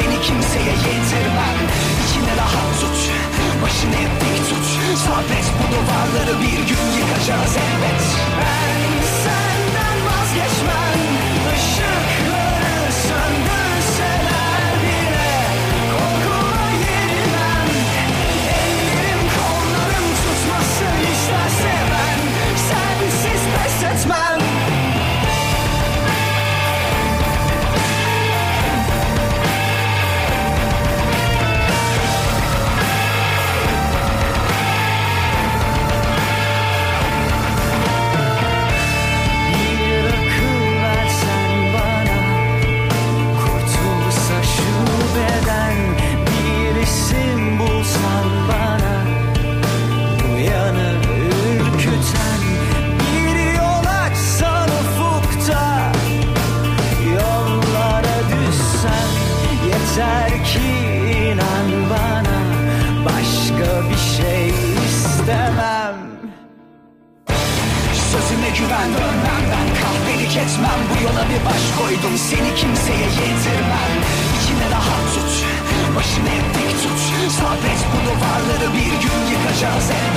seni kimseye yedirmem. İçine rahat tut, başını hep dik tut. Sabret, bu duvarları bir gün yıkacağız elbet. Ben senden vazgeçmem. Işıkları söndürseler bile korkuma yenilmem. Ellerim kollarım tutmasın isterse ben sensiz pes etmem. Yeter ki inan bana, başka bir şey istemem. Sözüme güven, dönmem ben, kahpelik etmem. Bu yola bir baş koydum, seni kimseye yedirmem. İçine rahat tut, başını hep dik tut. Sabret, bu duvarları bir gün yıkacağız elbet.